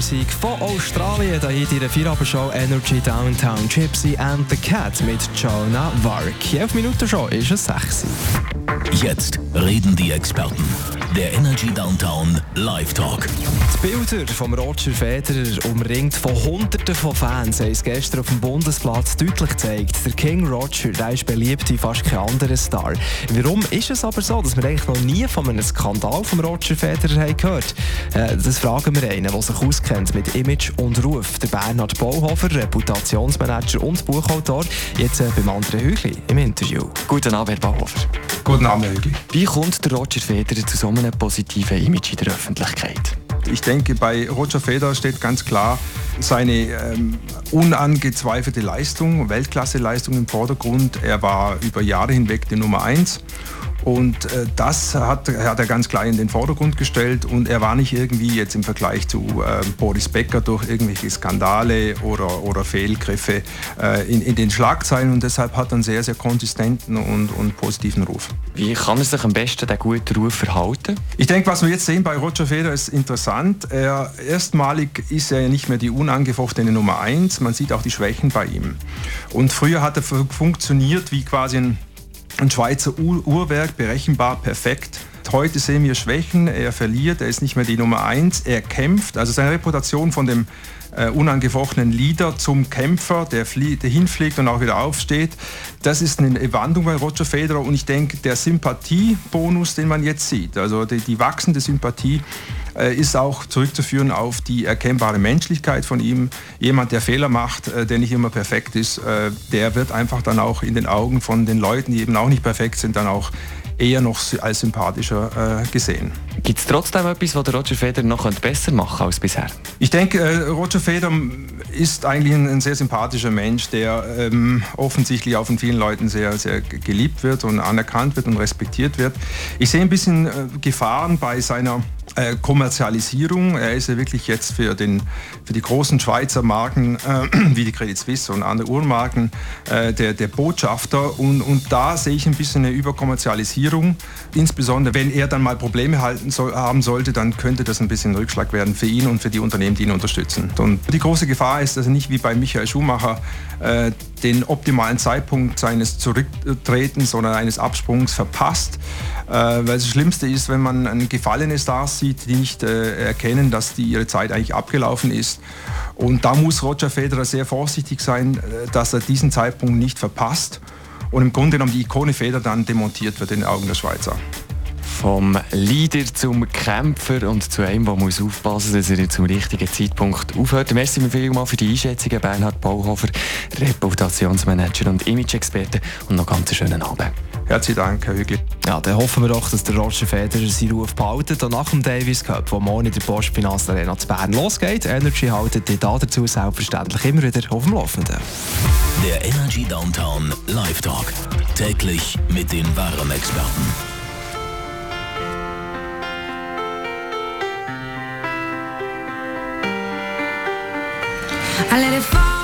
Musik von Australien. Da hier in der Feierabend-Show Energy Downtown. Gypsy and the Cat mit Jonah Vark. 11 Minuten schon ist es 6. Jetzt reden die Experten. Der Energy Downtown Live Talk. Die Bilder von Roger Federer, umringt von Hunderten von Fans, haben es gestern auf dem Bundesplatz deutlich gezeigt. Der King Roger, der ist beliebt wie fast kein anderer Star. Warum ist es aber so, dass wir eigentlich noch nie von einem Skandal von Roger Federer haben gehört? Das fragen wir einen, der sich auskennt mit Image und Ruf. Der Bernhard Bauhofer, Reputationsmanager und Buchautor, jetzt beim André Hügli im Interview. Guten Abend, Herr Bauhofer. Guten Abend, Herr Hügli. Wie kommt der Roger Federer zu so einem positiven Image in der Öffentlichkeit? Ich denke, bei Roger Federer steht ganz klar seine unangezweifelte Leistung, Weltklasse-Leistung im Vordergrund. Er war über Jahre hinweg die Nummer 1. Und das hat er ganz klar in den Vordergrund gestellt. Und er war nicht irgendwie jetzt im Vergleich zu Boris Becker durch irgendwelche Skandale oder Fehlgriffe in den Schlagzeilen. Und deshalb hat er einen sehr, sehr konsistenten und positiven Ruf. Wie kann er sich am besten den guten Ruf verhalten? Ich denke, was wir jetzt sehen bei Roger Federer ist interessant. Erstmalig ist er ja nicht mehr die unangefochtene Nummer 1. Man sieht auch die Schwächen bei ihm. Und früher hat er funktioniert wie quasi ein Schweizer Uhrwerk, berechenbar, perfekt. Heute sehen wir Schwächen, er verliert, er ist nicht mehr die Nummer 1, er kämpft. Also seine Reputation von dem unangefochtenen Leader zum Kämpfer, der hinfliegt und auch wieder aufsteht, das ist eine Wandlung bei Roger Federer. Und ich denke, der Sympathiebonus, den man jetzt sieht, also die wachsende Sympathie, ist auch zurückzuführen auf die erkennbare Menschlichkeit von ihm. Jemand, der Fehler macht, der nicht immer perfekt ist, der wird einfach dann auch in den Augen von den Leuten, die eben auch nicht perfekt sind, dann auch eher noch als sympathischer gesehen. Gibt es trotzdem etwas, was der Roger Federer noch besser machen könnte als bisher? Ich denke, Roger Federer ist eigentlich ein sehr sympathischer Mensch, der offensichtlich auch von vielen Leuten sehr, sehr geliebt wird und anerkannt wird und respektiert wird. Ich sehe ein bisschen Gefahren bei seiner Kommerzialisierung. Er ist ja wirklich jetzt für die großen Schweizer Marken wie die Credit Suisse und andere Uhrmarken der Botschafter. Und da sehe ich ein bisschen eine Überkommerzialisierung. Insbesondere wenn er dann mal Probleme haben sollte, dann könnte das ein bisschen ein Rückschlag werden für ihn und für die Unternehmen, die ihn unterstützen. Und die große Gefahr ist, dass er nicht wie bei Michael Schumacher den optimalen Zeitpunkt seines Zurücktretens oder eines Absprungs verpasst. Weil das Schlimmste ist, wenn man gefallene Stars sieht, die nicht erkennen, dass ihre Zeit eigentlich abgelaufen ist. Und da muss Roger Federer sehr vorsichtig sein, dass er diesen Zeitpunkt nicht verpasst und im Grunde genommen die Ikone Federer dann demontiert wird in den Augen der Schweizer. Vom Leader zum Kämpfer und zu einem, der muss aufpassen muss, dass er zum richtigen Zeitpunkt aufhört. Merci vielmals für die Einschätzungen, Bernhard Bauhofer, Reputationsmanager und Image-Experte. Und noch ganz einen schönen Abend. Herzlichen Dank, Herr Hügli. Ja, dann hoffen wir doch, dass der Roger Federer seinen Ruf behaltet. Und nach dem Davis Cup, wo morgen in der Postfinance Arena zu Bern losgeht, Energy haltet ihr dazu selbstverständlich immer wieder auf dem Laufenden. Der Energy Downtown Live Talk. Täglich mit den wahren Experten. I let it fall.